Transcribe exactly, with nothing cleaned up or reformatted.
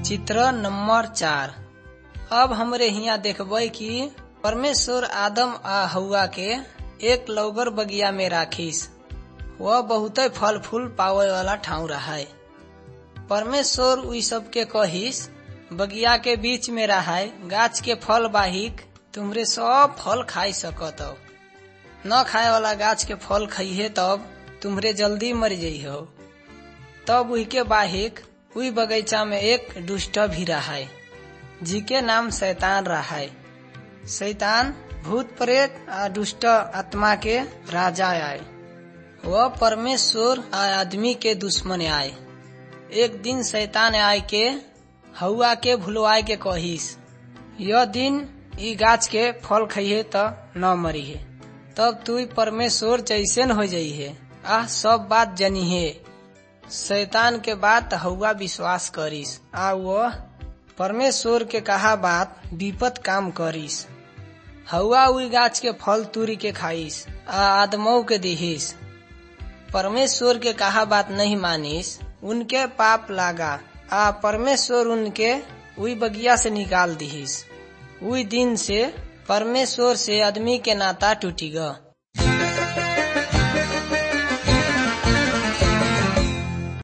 चित्र नंबर चार। अब हमरे हिया देखबे कि परमेश्वर आदम आ हव्वा के एक लौगर बगिया में राखिस। वह बहुते फल फूल पावे वाला ठाव रहाय। परमेश्वर उई सब के कहिस बगिया के बीच में रहाय गाछ के फल बाहिक तुमरे सब फल खाई सकत हो। न खाए वाला गाछ के फल खइहे तब तुमरे जल्दी मर जइहो। तब उही के बाहिक उई बगीचा में एक दुष्ट भी रहाय जिके नाम शैतान रहाय। शैतान भूत प्रेत आ दुष्ट आत्मा के राजा आए। वह परमेश्वर आ आदमी के दुश्मन आए। एक दिन शैतान आए के हव्वा के भुलवाए के कहिस यह दिन ई गाछ के फल खइहे त न मरिहे। तब तू परमेश्वर जैसन हो जाइहे आ सब बात जनिहे। शैतान के बात हव्वा विश्वास करिस आ वह परमेश्वर के कहा बात विपत काम करिस। हव्वा उई गाछ के फल तुरी के खाइस आ आदमों के दिहिस। परमेश्वर के कहा बात नहीं मानिस उनके पाप लागा आ परमेश्वर उनके उई बगिया से निकाल दिहिस। उई दिन से परमेश्वर से आदमी के नाता टूटी ग।